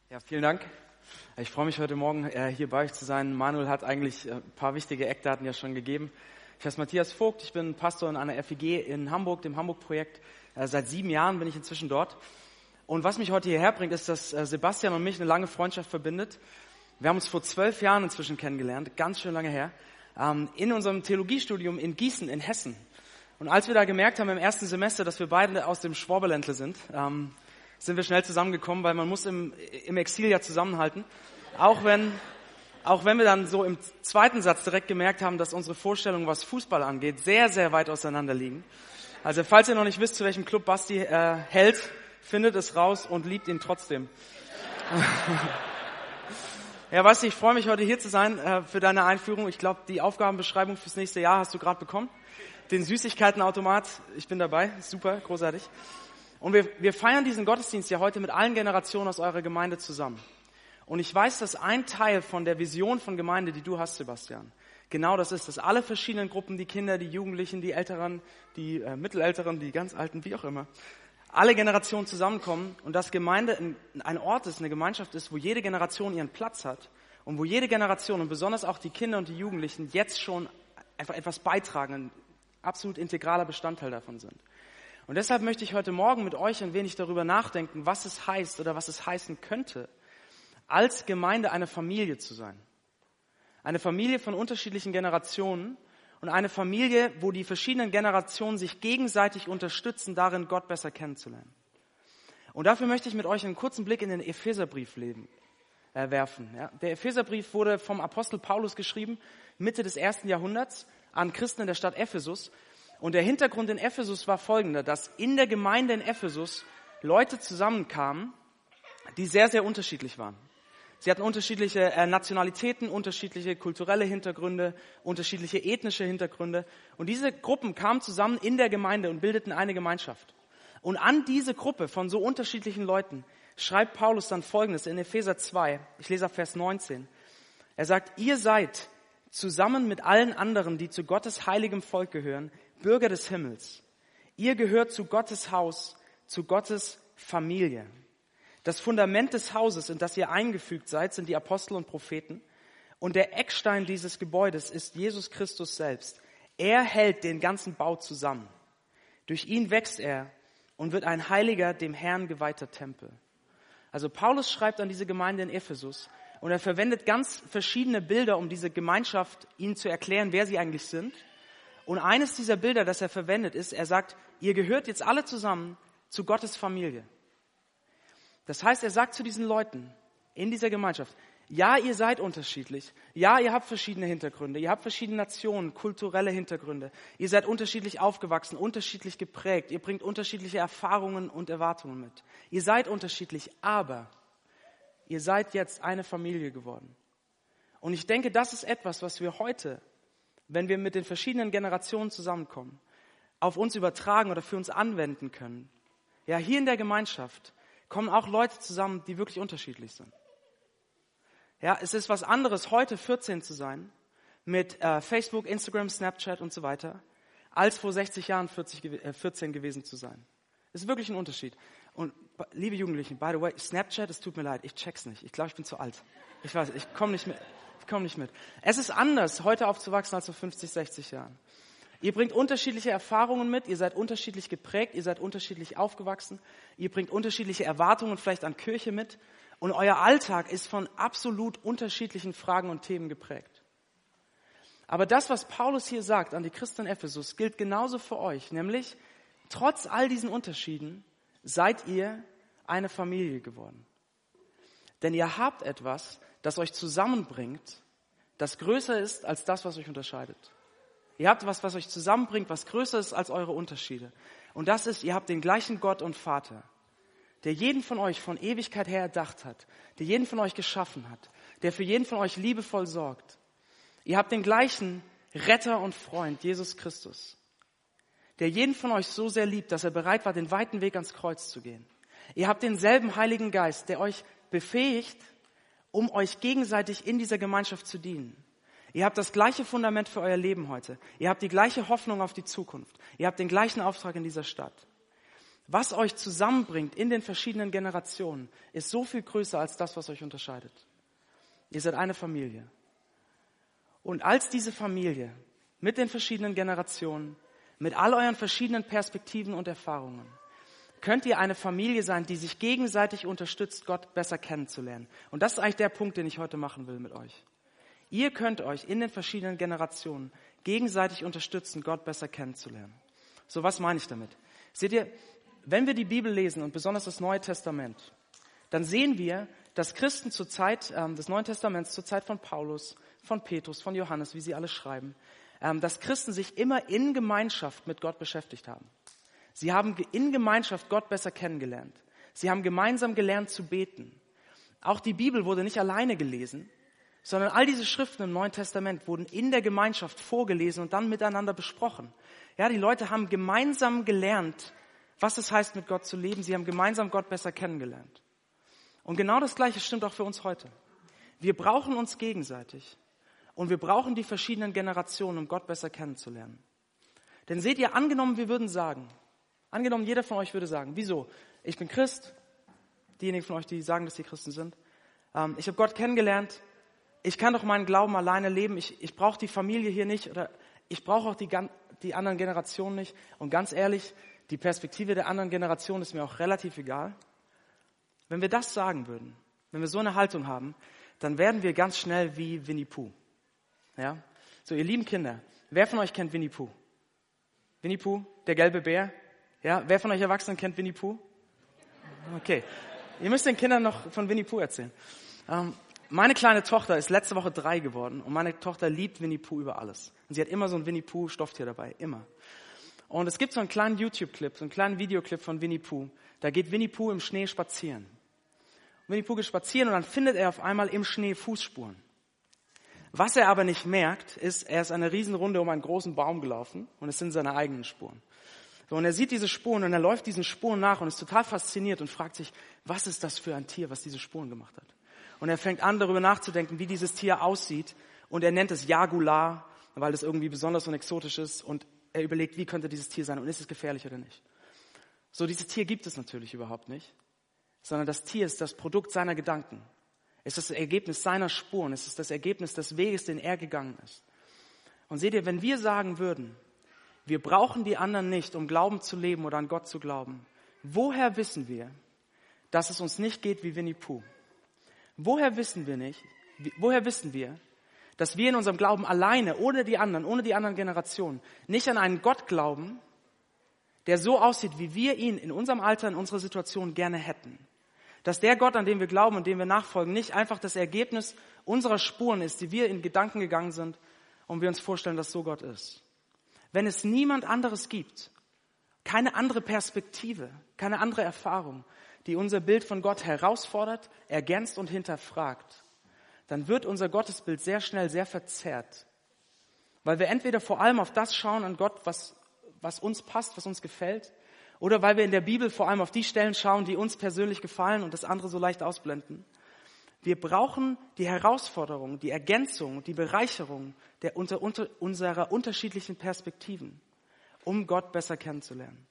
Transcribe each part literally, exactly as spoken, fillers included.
Ja, vielen Dank. Ich freue mich heute Morgen äh, hier bei euch zu sein. Manuel hat eigentlich äh, ein paar wichtige Eckdaten ja schon gegeben. Ich heiße Matthias Vogt, ich bin Pastor in einer F E G in Hamburg, dem Hamburg-Projekt. Äh, seit sieben Jahren bin ich inzwischen dort. Und was mich heute hierher bringt, ist, dass äh, Sebastian und mich eine lange Freundschaft verbindet. Wir haben uns vor zwölf Jahren inzwischen kennengelernt, ganz schön lange her, ähm, in unserem Theologiestudium in Gießen in Hessen. Und als wir da gemerkt haben im ersten Semester, dass wir beide aus dem Schwaberländle sind, ähm, sind wir schnell zusammengekommen, weil man muss im, im Exil ja zusammenhalten. Auch wenn, auch wenn wir dann so im zweiten Satz direkt gemerkt haben, dass unsere Vorstellungen, was Fußball angeht, sehr, sehr weit auseinander liegen. Also falls ihr noch nicht wisst, zu welchem Club Basti äh, hält, findet es raus und liebt ihn trotzdem. Ja, Basti, ich freue mich heute hier zu sein äh, für deine Einführung. Ich glaube, die Aufgabenbeschreibung fürs nächste Jahr hast du gerade bekommen. Den Süßigkeitenautomat, ich bin dabei, super, großartig. Und wir, wir feiern diesen Gottesdienst ja heute mit allen Generationen aus eurer Gemeinde zusammen. Und ich weiß, dass ein Teil von der Vision von Gemeinde, die du hast, Sebastian, genau das ist, dass alle verschiedenen Gruppen, die Kinder, die Jugendlichen, die Älteren, die äh, Mittelälteren, die ganz Alten, wie auch immer, alle Generationen zusammenkommen und dass Gemeinde ein, ein Ort ist, eine Gemeinschaft ist, wo jede Generation ihren Platz hat und wo jede Generation und besonders auch die Kinder und die Jugendlichen jetzt schon einfach etwas beitragen, ein absolut integraler Bestandteil davon sind. Und deshalb möchte ich heute Morgen mit euch ein wenig darüber nachdenken, was es heißt oder was es heißen könnte, als Gemeinde eine Familie zu sein. Eine Familie von unterschiedlichen Generationen und eine Familie, wo die verschiedenen Generationen sich gegenseitig unterstützen, darin Gott besser kennenzulernen. Und dafür möchte ich mit euch einen kurzen Blick in den Epheserbrief leben, äh, werfen. Ja, der Epheserbrief wurde vom Apostel Paulus geschrieben, Mitte des ersten Jahrhunderts, an Christen in der Stadt Ephesus. Und der Hintergrund in Ephesus war folgender, dass in der Gemeinde in Ephesus Leute zusammenkamen, die sehr, sehr unterschiedlich waren. Sie hatten unterschiedliche äh, Nationalitäten, unterschiedliche kulturelle Hintergründe, unterschiedliche ethnische Hintergründe. Und diese Gruppen kamen zusammen in der Gemeinde und bildeten eine Gemeinschaft. Und an diese Gruppe von so unterschiedlichen Leuten schreibt Paulus dann Folgendes in Epheser zwei. Ich lese ab Vers neunzehn. Er sagt, ihr seid zusammen mit allen anderen, die zu Gottes heiligem Volk gehören, Bürger des Himmels. Ihr gehört zu Gottes Haus, zu Gottes Familie. Das Fundament des Hauses, in das ihr eingefügt seid, sind die Apostel und Propheten. Und der Eckstein dieses Gebäudes ist Jesus Christus selbst. Er hält den ganzen Bau zusammen. Durch ihn wächst er und wird ein heiliger, dem Herrn geweihter Tempel. Also Paulus schreibt an diese Gemeinde in Ephesus und er verwendet ganz verschiedene Bilder, um diese Gemeinschaft ihnen zu erklären, wer sie eigentlich sind. Und eines dieser Bilder, das er verwendet, ist, er sagt, ihr gehört jetzt alle zusammen zu Gottes Familie. Das heißt, er sagt zu diesen Leuten in dieser Gemeinschaft, ja, ihr seid unterschiedlich. Ja, ihr habt verschiedene Hintergründe. Ihr habt verschiedene Nationen, kulturelle Hintergründe. Ihr seid unterschiedlich aufgewachsen, unterschiedlich geprägt. Ihr bringt unterschiedliche Erfahrungen und Erwartungen mit. Ihr seid unterschiedlich, aber ihr seid jetzt eine Familie geworden. Und ich denke, das ist etwas, was wir heute, wenn wir mit den verschiedenen Generationen zusammenkommen, auf uns übertragen oder für uns anwenden können. Ja, hier in der Gemeinschaft kommen auch Leute zusammen, die wirklich unterschiedlich sind. Ja, es ist was anderes, heute vierzehn zu sein, mit äh, Facebook, Instagram, Snapchat und so weiter, als vor sechzig Jahren vierzig, äh, vierzehn gewesen zu sein. Es ist wirklich ein Unterschied. Und liebe Jugendlichen, by the way, Snapchat, es tut mir leid, ich check's nicht. Ich glaube, ich bin zu alt. Ich weiß, ich komme nicht mit. Ich komme nicht mit. Es ist anders, heute aufzuwachsen als vor fünfzig, sechzig Jahren. Ihr bringt unterschiedliche Erfahrungen mit, ihr seid unterschiedlich geprägt, ihr seid unterschiedlich aufgewachsen, ihr bringt unterschiedliche Erwartungen vielleicht an Kirche mit und euer Alltag ist von absolut unterschiedlichen Fragen und Themen geprägt. Aber das, was Paulus hier sagt an die Christen in Ephesus, gilt genauso für euch, nämlich trotz all diesen Unterschieden seid ihr eine Familie geworden. Denn ihr habt etwas, das euch zusammenbringt, das größer ist als das, was euch unterscheidet. Ihr habt was, was euch zusammenbringt, was größer ist als eure Unterschiede. Und das ist, ihr habt den gleichen Gott und Vater, der jeden von euch von Ewigkeit her erdacht hat, der jeden von euch geschaffen hat, der für jeden von euch liebevoll sorgt. Ihr habt den gleichen Retter und Freund, Jesus Christus, der jeden von euch so sehr liebt, dass er bereit war, den weiten Weg ans Kreuz zu gehen. Ihr habt denselben Heiligen Geist, der euch befähigt, um euch gegenseitig in dieser Gemeinschaft zu dienen. Ihr habt das gleiche Fundament für euer Leben heute. Ihr habt die gleiche Hoffnung auf die Zukunft. Ihr habt den gleichen Auftrag in dieser Stadt. was euch zusammenbringt in den verschiedenen Generationen, ist so viel größer als das, was euch unterscheidet. Ihr seid eine Familie. Und als diese Familie mit den verschiedenen Generationen, mit all euren verschiedenen Perspektiven und Erfahrungen, könnt ihr eine Familie sein, die sich gegenseitig unterstützt, Gott besser kennenzulernen. Und das ist eigentlich der Punkt, den ich heute machen will mit euch. Ihr könnt euch in den verschiedenen Generationen gegenseitig unterstützen, Gott besser kennenzulernen. So, was meine ich damit? Seht ihr, wenn wir die Bibel lesen und besonders das Neue Testament, dann sehen wir, dass Christen zur Zeit ähm, des Neuen Testaments, zur Zeit von Paulus, von Petrus, von Johannes, wie sie alle schreiben, ähm, dass Christen sich immer in Gemeinschaft mit Gott beschäftigt haben. Sie haben in Gemeinschaft Gott besser kennengelernt. Sie haben gemeinsam gelernt zu beten. Auch die Bibel wurde nicht alleine gelesen, sondern all diese Schriften im Neuen Testament wurden in der Gemeinschaft vorgelesen und dann miteinander besprochen. Ja, die Leute haben gemeinsam gelernt, was es heißt, mit Gott zu leben. Sie haben gemeinsam Gott besser kennengelernt. Und genau das Gleiche stimmt auch für uns heute. Wir brauchen uns gegenseitig und wir brauchen die verschiedenen Generationen, um Gott besser kennenzulernen. Denn seht ihr, angenommen, wir würden sagen, angenommen, jeder von euch würde sagen, wieso? Ich bin Christ, diejenigen von euch, die sagen, dass sie Christen sind. Ähm, ich habe Gott kennengelernt, ich kann doch meinen Glauben alleine leben, ich, ich brauche die Familie hier nicht oder ich brauche auch die, die anderen Generationen nicht. Und ganz ehrlich, die Perspektive der anderen Generation ist mir auch relativ egal. Wenn wir das sagen würden, wenn wir so eine Haltung haben, dann werden wir ganz schnell wie Winnie Pooh. Ja? So, ihr lieben Kinder, wer von euch kennt Winnie Pooh? Winnie Pooh, der gelbe Bär? Ja, wer von euch Erwachsenen kennt Winnie Pooh? Okay, ihr müsst den Kindern noch von Winnie Pooh erzählen. Ähm, meine kleine Tochter ist letzte Woche drei geworden und meine Tochter liebt Winnie Pooh über alles. Und sie hat immer so ein Winnie Pooh Stofftier dabei, immer. Und es gibt so einen kleinen YouTube-Clip, so einen kleinen Videoclip von Winnie Pooh. Da geht Winnie Pooh im Schnee spazieren. Winnie Pooh geht spazieren und dann findet er auf einmal im Schnee Fußspuren. Was er aber nicht merkt, ist, er ist eine Riesenrunde um einen großen Baum gelaufen und es sind seine eigenen Spuren. So, und er sieht diese Spuren und er läuft diesen Spuren nach und ist total fasziniert und fragt sich, was ist das für ein Tier, was diese Spuren gemacht hat? Und er fängt an, darüber nachzudenken, wie dieses Tier aussieht und er nennt es Jagular, weil das irgendwie besonders und exotisch ist und er überlegt, wie könnte dieses Tier sein und ist es gefährlich oder nicht? So, dieses Tier gibt es natürlich überhaupt nicht, sondern das Tier ist das Produkt seiner Gedanken. Es ist das Ergebnis seiner Spuren, es ist das Ergebnis des Weges, den er gegangen ist. Und seht ihr, wenn wir sagen würden, wir brauchen die anderen nicht, um Glauben zu leben oder an Gott zu glauben, woher wissen wir, dass es uns nicht geht wie Winnie Pooh? Woher wissen wir nicht, woher wissen wir, dass wir in unserem Glauben alleine, ohne die anderen, ohne die anderen Generationen, nicht an einen Gott glauben, der so aussieht, wie wir ihn in unserem Alter, in unserer Situation gerne hätten? Dass der Gott, an den wir glauben und dem wir nachfolgen, nicht einfach das Ergebnis unserer Spuren ist, die wir in Gedanken gegangen sind und wir uns vorstellen, dass so Gott ist. Wenn es niemand anderes gibt, keine andere Perspektive, keine andere Erfahrung, die unser Bild von Gott herausfordert, ergänzt und hinterfragt, dann wird unser Gottesbild sehr schnell sehr verzerrt. Weil wir entweder vor allem auf das schauen an Gott, was, was uns passt, was uns gefällt, oder weil wir in der Bibel vor allem auf die Stellen schauen, die uns persönlich gefallen und das andere so leicht ausblenden. Wir brauchen die Herausforderung, die Ergänzung, die Bereicherung der unter, unter, unserer unterschiedlichen Perspektiven, um Gott besser kennenzulernen.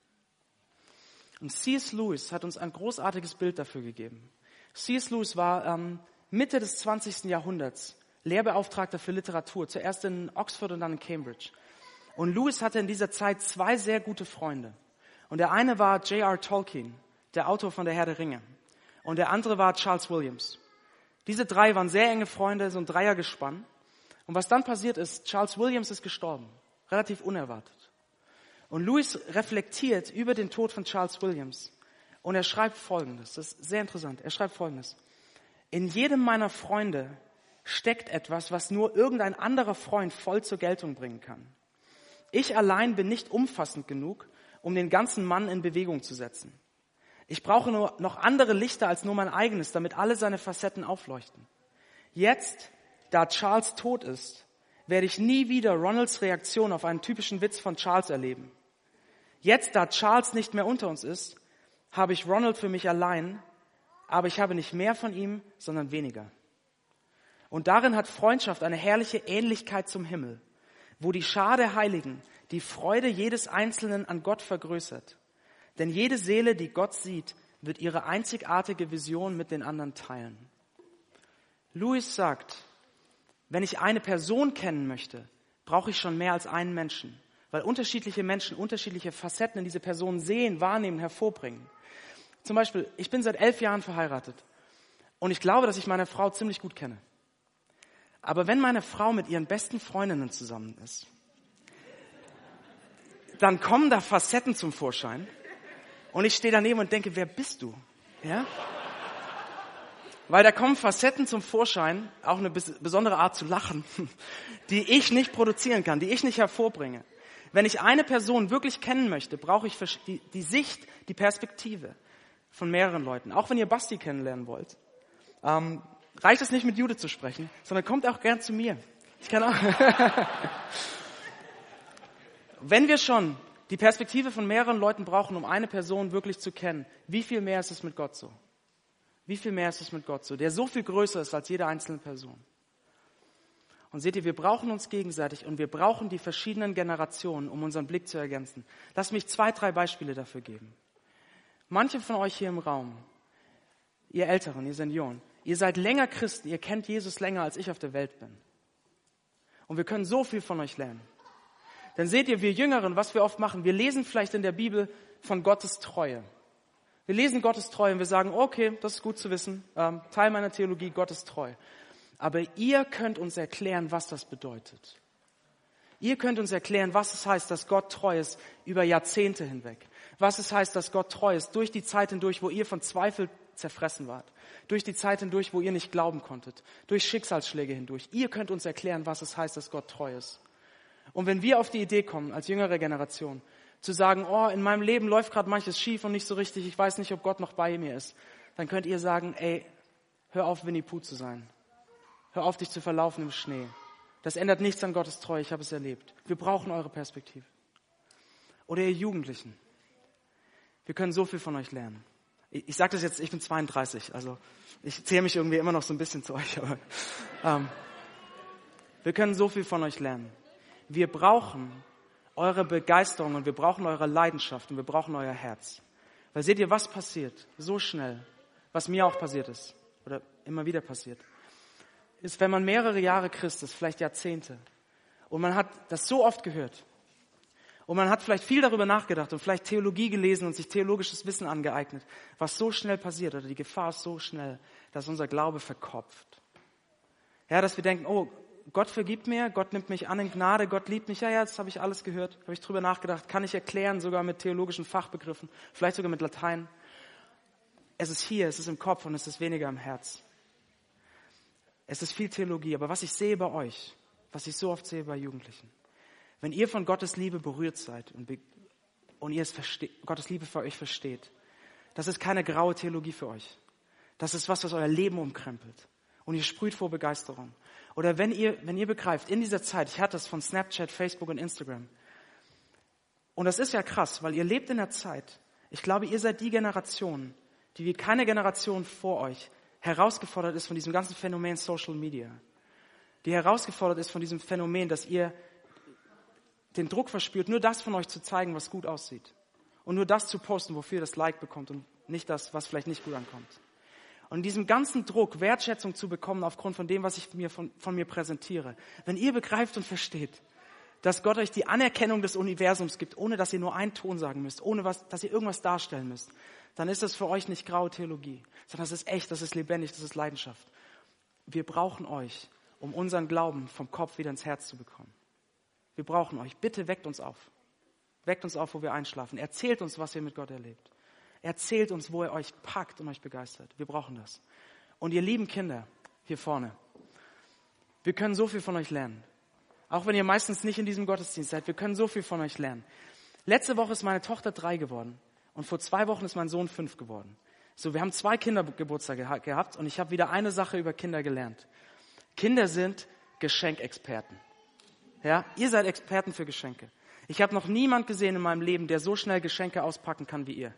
Und C S Lewis hat uns ein großartiges Bild dafür gegeben. C S Lewis war ähm, Mitte des zwanzigsten Jahrhunderts Lehrbeauftragter für Literatur, zuerst in Oxford und dann in Cambridge. Und Lewis hatte in dieser Zeit zwei sehr gute Freunde. Und der eine war J R Tolkien, der Autor von Der Herr der Ringe. Und der andere war Charles Williams. Diese drei waren sehr enge Freunde, so ein Dreiergespann. Und was dann passiert ist, Charles Williams ist gestorben, relativ unerwartet. Und Lewis reflektiert über den Tod von Charles Williams und er schreibt Folgendes, das ist sehr interessant, er schreibt Folgendes. In jedem meiner Freunde steckt etwas, was nur irgendein anderer Freund voll zur Geltung bringen kann. Ich allein bin nicht umfassend genug, um den ganzen Mann in Bewegung zu setzen. Ich brauche nur noch andere Lichter als nur mein eigenes, damit alle seine Facetten aufleuchten. Jetzt, da Charles tot ist, werde ich nie wieder Ronalds Reaktion auf einen typischen Witz von Charles erleben. Jetzt, da Charles nicht mehr unter uns ist, habe ich Ronald für mich allein, aber ich habe nicht mehr von ihm, sondern weniger. Und darin hat Freundschaft eine herrliche Ähnlichkeit zum Himmel, wo die Schar der Heiligen die Freude jedes Einzelnen an Gott vergrößert. Denn jede Seele, die Gott sieht, wird ihre einzigartige Vision mit den anderen teilen. Lewis sagt, wenn ich eine Person kennen möchte, brauche ich schon mehr als einen Menschen, weil unterschiedliche Menschen unterschiedliche Facetten in diese Person sehen, wahrnehmen, hervorbringen. Zum Beispiel, ich bin seit elf Jahren verheiratet und ich glaube, dass ich meine Frau ziemlich gut kenne. Aber wenn meine Frau mit ihren besten Freundinnen zusammen ist, dann kommen da Facetten zum Vorschein und ich stehe daneben und denke, wer bist du? Ja? Weil da kommen Facetten zum Vorschein, auch eine besondere Art zu lachen, die ich nicht produzieren kann, die ich nicht hervorbringe. Wenn ich eine Person wirklich kennen möchte, brauche ich die, die Sicht, die Perspektive von mehreren Leuten. Auch wenn ihr Basti kennenlernen wollt, ähm, reicht es nicht, mit Jude zu sprechen, sondern kommt auch gern zu mir. Ich kann auch. Wenn wir schon die Perspektive von mehreren Leuten brauchen, um eine Person wirklich zu kennen, wie viel mehr ist es mit Gott so? Wie viel mehr ist es mit Gott so, der so viel größer ist als jede einzelne Person? Und seht ihr, wir brauchen uns gegenseitig und wir brauchen die verschiedenen Generationen, um unseren Blick zu ergänzen. Lasst mich zwei, drei Beispiele dafür geben. Manche von euch hier im Raum, ihr Älteren, ihr Senioren, ihr seid länger Christen, ihr kennt Jesus länger, als ich auf der Welt bin. Und wir können so viel von euch lernen. Dann seht ihr, wir Jüngeren, was wir oft machen, wir lesen vielleicht in der Bibel von Gottes Treue. Wir lesen Gottes Treue und wir sagen, okay, das ist gut zu wissen, ähm, Teil meiner Theologie, Gott ist treu. Aber ihr könnt uns erklären, was das bedeutet. Ihr könnt uns erklären, was es heißt, dass Gott treu ist über Jahrzehnte hinweg. Was es heißt, dass Gott treu ist durch die Zeit hindurch, wo ihr von Zweifel zerfressen wart. Durch die Zeit hindurch, wo ihr nicht glauben konntet. Durch Schicksalsschläge hindurch. Ihr könnt uns erklären, was es heißt, dass Gott treu ist. Und wenn wir auf die Idee kommen, als jüngere Generation, zu sagen, oh, in meinem Leben läuft gerade manches schief und nicht so richtig, ich weiß nicht, ob Gott noch bei mir ist, dann könnt ihr sagen, ey, hör auf, Winnie Pooh zu sein. Hör auf, dich zu verlaufen im Schnee. Das ändert nichts an Gottes Treue, ich habe es erlebt. Wir brauchen eure Perspektive. Oder ihr Jugendlichen. Wir können so viel von euch lernen. Ich, ich sage das jetzt, ich bin zweiunddreißig, also ich zähle mich irgendwie immer noch so ein bisschen zu euch. Aber, ähm, wir können so viel von euch lernen. Wir brauchen eure Begeisterung und wir brauchen eure Leidenschaft und wir brauchen euer Herz. Weil seht ihr, was passiert so schnell, was mir auch passiert ist oder immer wieder passiert, ist, wenn man mehrere Jahre Christ ist, vielleicht Jahrzehnte, und man hat das so oft gehört und man hat vielleicht viel darüber nachgedacht und vielleicht Theologie gelesen und sich theologisches Wissen angeeignet, was so schnell passiert oder die Gefahr ist so schnell, dass unser Glaube verkopft. Ja, dass wir denken, oh, Gott vergibt mir, Gott nimmt mich an in Gnade, Gott liebt mich. Ja, ja, das habe ich alles gehört, habe ich drüber nachgedacht, kann ich erklären, sogar mit theologischen Fachbegriffen, vielleicht sogar mit Latein. Es ist hier, es ist im Kopf und es ist weniger im Herz. Es ist viel Theologie, aber was ich sehe bei euch, was ich so oft sehe bei Jugendlichen, wenn ihr von Gottes Liebe berührt seid und, be- und ihr es versteht, Gottes Liebe für euch versteht, das ist keine graue Theologie für euch. Das ist was, was euer Leben umkrempelt. Und ihr sprüht vor Begeisterung. Oder wenn ihr, wenn ihr begreift, in dieser Zeit, ich hatte das von Snapchat, Facebook und Instagram. Und das ist ja krass, weil ihr lebt in der Zeit. Ich glaube, ihr seid die Generation, die wie keine Generation vor euch herausgefordert ist von diesem ganzen Phänomen Social Media. Die herausgefordert ist von diesem Phänomen, dass ihr den Druck verspürt, nur das von euch zu zeigen, was gut aussieht. Und nur das zu posten, wofür ihr das Like bekommt und nicht das, was vielleicht nicht gut ankommt. Und diesem ganzen Druck, Wertschätzung zu bekommen aufgrund von dem, was ich mir von, von mir präsentiere. Wenn ihr begreift und versteht, dass Gott euch die Anerkennung des Universums gibt, ohne dass ihr nur einen Ton sagen müsst, ohne was, dass ihr irgendwas darstellen müsst, dann ist das für euch nicht graue Theologie, sondern das ist echt, das ist lebendig, das ist Leidenschaft. Wir brauchen euch, um unseren Glauben vom Kopf wieder ins Herz zu bekommen. Wir brauchen euch. Bitte weckt uns auf. Weckt uns auf, wo wir einschlafen. Erzählt uns, was ihr mit Gott erlebt. Erzählt uns, wo er euch packt und euch begeistert. Wir brauchen das. Und ihr lieben Kinder hier vorne, wir können so viel von euch lernen. Auch wenn ihr meistens nicht in diesem Gottesdienst seid, wir können so viel von euch lernen. Letzte Woche ist meine Tochter drei geworden und vor zwei Wochen ist mein Sohn fünf geworden. So, wir haben zwei Kindergeburtstage gehabt und ich habe wieder eine Sache über Kinder gelernt. Kinder sind Geschenkexperten. Ja, ihr seid Experten für Geschenke. Ich habe noch niemand gesehen in meinem Leben, der so schnell Geschenke auspacken kann wie ihr.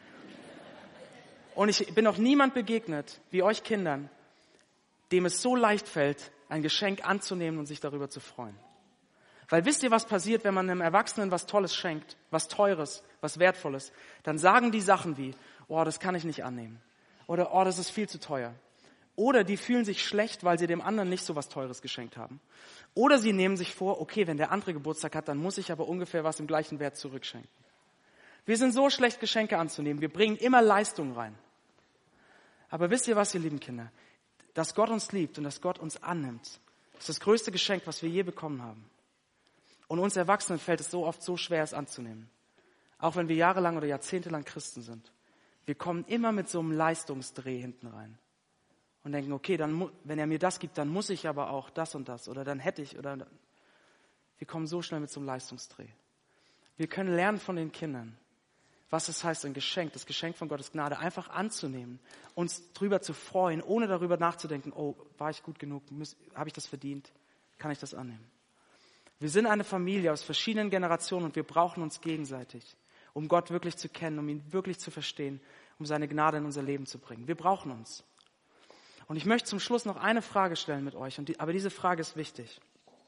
Und ich bin noch niemand begegnet, wie euch Kindern, dem es so leicht fällt, ein Geschenk anzunehmen und sich darüber zu freuen. Weil wisst ihr, was passiert, wenn man einem Erwachsenen was Tolles schenkt, was Teures, was Wertvolles? Dann sagen die Sachen wie, oh, das kann ich nicht annehmen. Oder, oh, das ist viel zu teuer. Oder die fühlen sich schlecht, weil sie dem anderen nicht so was Teures geschenkt haben. Oder sie nehmen sich vor, okay, wenn der andere Geburtstag hat, dann muss ich aber ungefähr was im gleichen Wert zurückschenken. Wir sind so schlecht, Geschenke anzunehmen. Wir bringen immer Leistung rein. Aber wisst ihr was, ihr lieben Kinder? Dass Gott uns liebt und dass Gott uns annimmt, ist das größte Geschenk, was wir je bekommen haben. Und uns Erwachsenen fällt es so oft so schwer, es anzunehmen. Auch wenn wir jahrelang oder jahrzehntelang Christen sind. Wir kommen immer mit so einem Leistungsdreh hinten rein. Und denken, okay, dann, wenn er mir das gibt, dann muss ich aber auch das und das. Oder dann hätte ich. Oder wir kommen so schnell mit so einem Leistungsdreh. Wir können lernen von den Kindern, was es heißt, ein Geschenk, das Geschenk von Gottes Gnade einfach anzunehmen, uns drüber zu freuen, ohne darüber nachzudenken, oh, war ich gut genug, habe ich das verdient, kann ich das annehmen. Wir sind eine Familie aus verschiedenen Generationen und wir brauchen uns gegenseitig, um Gott wirklich zu kennen, um ihn wirklich zu verstehen, um seine Gnade in unser Leben zu bringen. Wir brauchen uns. Und ich möchte zum Schluss noch eine Frage stellen mit euch, und die, aber diese Frage ist wichtig.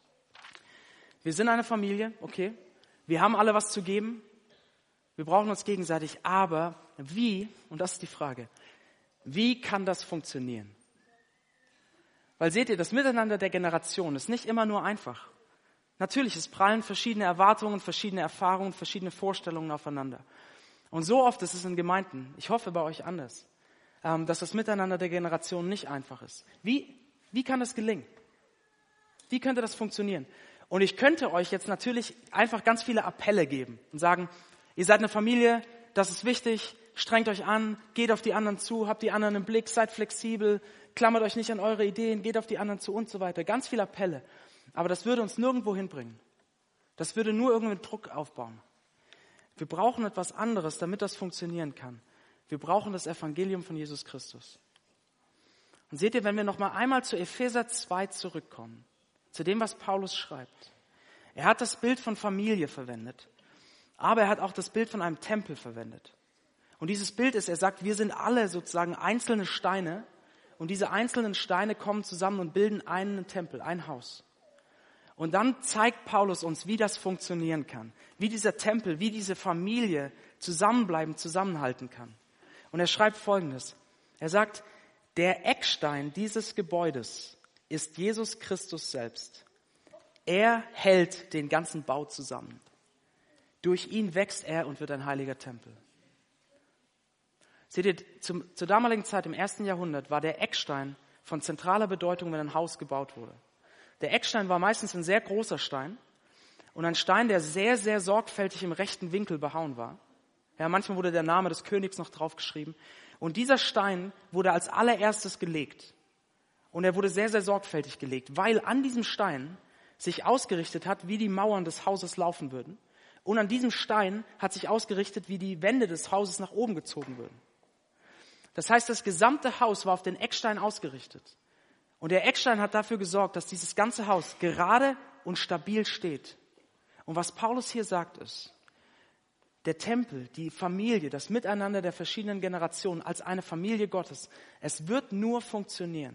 Wir sind eine Familie, okay, wir haben alle was zu geben, wir brauchen uns gegenseitig, aber wie, und das ist die Frage, wie kann das funktionieren? Weil seht ihr, das Miteinander der Generationen ist nicht immer nur einfach. Natürlich, es prallen verschiedene Erwartungen, verschiedene Erfahrungen, verschiedene Vorstellungen aufeinander. Und so oft ist es in Gemeinden, ich hoffe bei euch anders, dass das Miteinander der Generationen nicht einfach ist. Wie, wie kann das gelingen? Wie könnte das funktionieren? Und ich könnte euch jetzt natürlich einfach ganz viele Appelle geben und sagen, ihr seid eine Familie, das ist wichtig, strengt euch an, geht auf die anderen zu, habt die anderen im Blick, seid flexibel, klammert euch nicht an eure Ideen, geht auf die anderen zu und so weiter. Ganz viele Appelle. Aber das würde uns nirgendwo hinbringen. Das würde nur irgendeinen Druck aufbauen. Wir brauchen etwas anderes, damit das funktionieren kann. Wir brauchen das Evangelium von Jesus Christus. Und seht ihr, wenn wir noch mal einmal zu Epheser zwei zurückkommen, zu dem, was Paulus schreibt. Er hat das Bild von Familie verwendet, aber er hat auch das Bild von einem Tempel verwendet. Und dieses Bild ist, er sagt, wir sind alle sozusagen einzelne Steine und diese einzelnen Steine kommen zusammen und bilden einen Tempel, ein Haus. Und dann zeigt Paulus uns, wie das funktionieren kann, wie dieser Tempel, wie diese Familie zusammenbleiben, zusammenhalten kann. Und er schreibt Folgendes. Er sagt, der Eckstein dieses Gebäudes ist Jesus Christus selbst. Er hält den ganzen Bau zusammen. Durch ihn wächst er und wird ein heiliger Tempel. Seht ihr, zum, zur damaligen Zeit im ersten Jahrhundert war der Eckstein von zentraler Bedeutung, wenn ein Haus gebaut wurde. Der Eckstein war meistens ein sehr großer Stein und ein Stein, der sehr, sehr sorgfältig im rechten Winkel behauen war. Ja, manchmal wurde der Name des Königs noch draufgeschrieben. Und dieser Stein wurde als allererstes gelegt. Und er wurde sehr, sehr sorgfältig gelegt, weil an diesem Stein sich ausgerichtet hat, wie die Mauern des Hauses laufen würden. Und an diesem Stein hat sich ausgerichtet, wie die Wände des Hauses nach oben gezogen würden. Das heißt, das gesamte Haus war auf den Eckstein ausgerichtet. Und der Eckstein hat dafür gesorgt, dass dieses ganze Haus gerade und stabil steht. Und was Paulus hier sagt ist, der Tempel, die Familie, das Miteinander der verschiedenen Generationen als eine Familie Gottes, es wird nur funktionieren,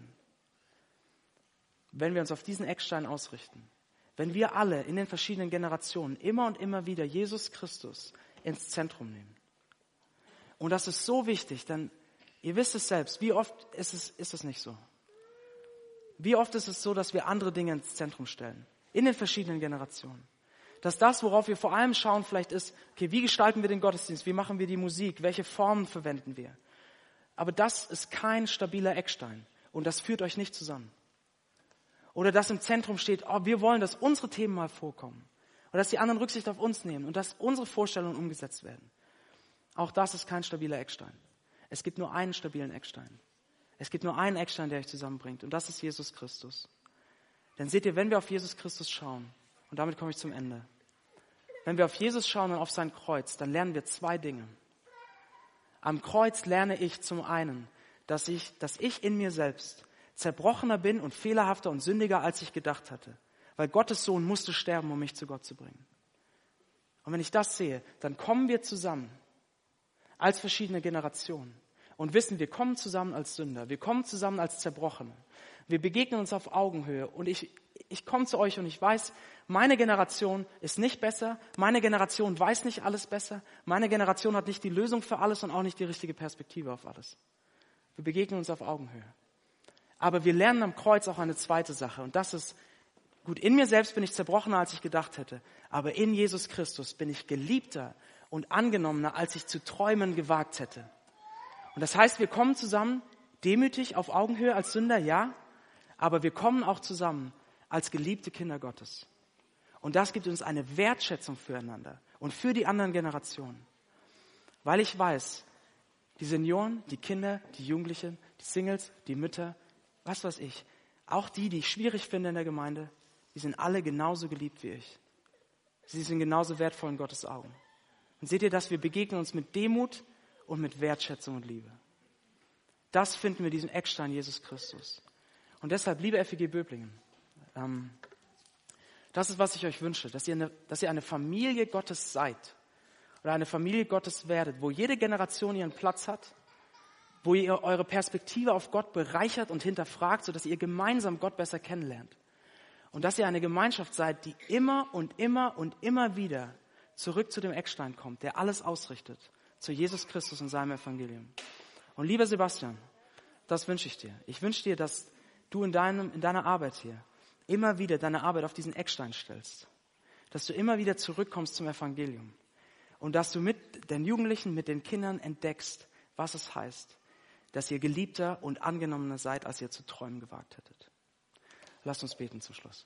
wenn wir uns auf diesen Eckstein ausrichten. Wenn wir alle in den verschiedenen Generationen immer und immer wieder Jesus Christus ins Zentrum nehmen. Und das ist so wichtig, denn ihr wisst es selbst, wie oft ist es, ist es nicht so? Wie oft ist es so, dass wir andere Dinge ins Zentrum stellen? In den verschiedenen Generationen. Dass das, worauf wir vor allem schauen, vielleicht ist, okay, wie gestalten wir den Gottesdienst? Wie machen wir die Musik? Welche Formen verwenden wir? Aber das ist kein stabiler Eckstein. Und das führt euch nicht zusammen. Oder dass im Zentrum steht, oh, wir wollen, dass unsere Themen mal vorkommen. Oder dass die anderen Rücksicht auf uns nehmen und dass unsere Vorstellungen umgesetzt werden. Auch das ist kein stabiler Eckstein. Es gibt nur einen stabilen Eckstein. Es gibt nur einen Eckstein, der euch zusammenbringt. Und das ist Jesus Christus. Denn seht ihr, wenn wir auf Jesus Christus schauen, und damit komme ich zum Ende. Wenn wir auf Jesus schauen und auf sein Kreuz, dann lernen wir zwei Dinge. Am Kreuz lerne ich zum einen, dass ich, dass ich in mir selbst zerbrochener bin und fehlerhafter und sündiger, als ich gedacht hatte. Weil Gottes Sohn musste sterben, um mich zu Gott zu bringen. Und wenn ich das sehe, dann kommen wir zusammen als verschiedene Generationen. und wissen, wir kommen zusammen als Sünder, wir kommen zusammen als Zerbrochene. Wir begegnen uns auf Augenhöhe und ich, ich komme zu euch und ich weiß, meine Generation ist nicht besser, meine Generation weiß nicht alles besser, meine Generation hat nicht die Lösung für alles und auch nicht die richtige Perspektive auf alles. Wir begegnen uns auf Augenhöhe. Aber wir lernen am Kreuz auch eine zweite Sache und das ist, gut, in mir selbst bin ich zerbrochener, als ich gedacht hätte, aber in Jesus Christus bin ich geliebter und angenommener, als ich zu träumen gewagt hätte. Und das heißt, wir kommen zusammen demütig auf Augenhöhe als Sünder, ja, aber wir kommen auch zusammen als geliebte Kinder Gottes. Und das gibt uns eine Wertschätzung füreinander und für die anderen Generationen. Weil ich weiß, die Senioren, die Kinder, die Jugendlichen, die Singles, die Mütter, was weiß ich, auch die, die ich schwierig finde in der Gemeinde, die sind alle genauso geliebt wie ich. Sie sind genauso wertvoll in Gottes Augen. Und seht ihr das? Wir begegnen uns mit Demut und mit Wertschätzung und Liebe. Das finden wir diesen Eckstein Jesus Christus. Und deshalb, liebe F E G Böblingen, ähm, das ist, was ich euch wünsche, dass ihr, eine, dass ihr eine Familie Gottes seid oder eine Familie Gottes werdet, wo jede Generation ihren Platz hat, wo ihr eure Perspektive auf Gott bereichert und hinterfragt, sodass ihr gemeinsam Gott besser kennenlernt. Und dass ihr eine Gemeinschaft seid, die immer und immer und immer wieder zurück zu dem Eckstein kommt, der alles ausrichtet, zu Jesus Christus und seinem Evangelium. Und lieber Sebastian, das wünsche ich dir. Ich wünsche dir, dass du in, deinem, in deiner Arbeit hier immer wieder deine Arbeit auf diesen Eckstein stellst. Dass du immer wieder zurückkommst zum Evangelium. Und dass du mit den Jugendlichen, mit den Kindern entdeckst, was es heißt, dass ihr geliebter und angenommener seid, als ihr zu träumen gewagt hättet. Lasst uns beten zum Schluss.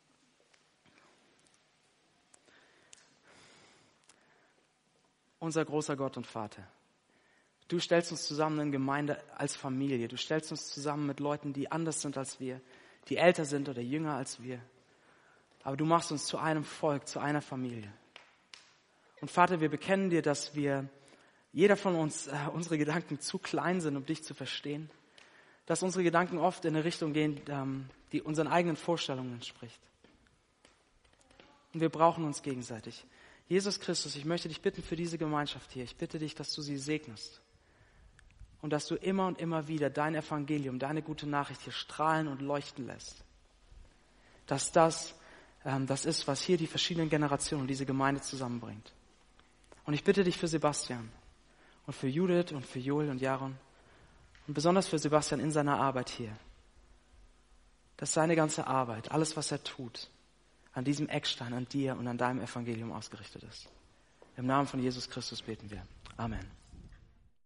Unser großer Gott und Vater, du stellst uns zusammen in Gemeinde als Familie. Du stellst uns zusammen mit Leuten, die anders sind als wir, die älter sind oder jünger als wir. Aber du machst uns zu einem Volk, zu einer Familie. Und Vater, wir bekennen dir, dass wir, jeder von uns, äh, unsere Gedanken zu klein sind, um dich zu verstehen. Dass unsere Gedanken oft in eine Richtung gehen, ähm, die unseren eigenen Vorstellungen entspricht. Und wir brauchen uns gegenseitig. Jesus Christus, ich möchte dich bitten für diese Gemeinschaft hier. Ich bitte dich, dass du sie segnest. Und dass du immer und immer wieder dein Evangelium, deine gute Nachricht hier strahlen und leuchten lässt. Dass das ähm, das ist, was hier die verschiedenen Generationen, diese Gemeinde zusammenbringt. Und ich bitte dich für Sebastian und für Judith und für Joel und Jaron und besonders für Sebastian in seiner Arbeit hier, dass seine ganze Arbeit, alles, was er tut, an diesem Eckstein, an dir und an deinem Evangelium ausgerichtet ist. Im Namen von Jesus Christus beten wir. Amen.